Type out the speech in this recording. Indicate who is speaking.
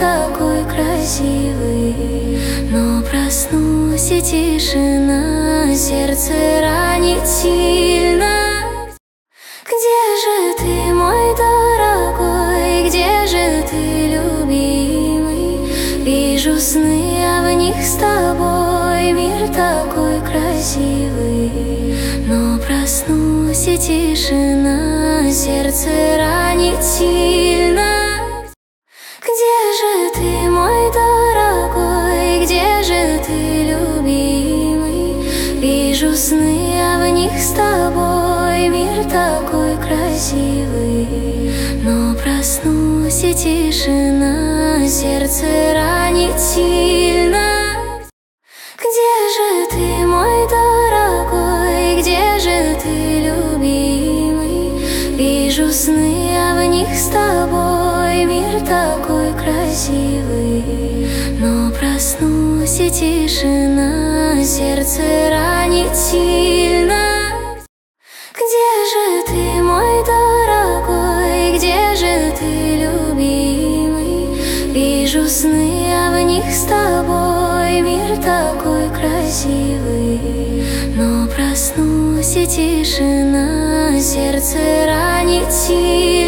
Speaker 1: такой красивый. Но проснусь, и тишина, сердце ранит сильно. Где же ты, мой дорогой, где же ты, любимый? Вижу сны, а в них с тобой мир такой красивый. Но проснусь, и тишина, сердце ранит сильно. Где же ты, мой дорогой, где же ты, любимый? Вижу сны, а в них с тобой мир такой красивый. Но проснусь, и тишина, сердце ранит сильно. Где же ты, мой дорогой, где же ты, любимый? Вижу сны, а в них с тобой мир такой красивый. Но проснусь, и тишина, сердце ранит сильно. Где же ты, мой дорогой, где же ты, любимый? Вижу сны, а в них с тобой мир такой красивый. Но проснусь, и тишина, сердце ранит сильно.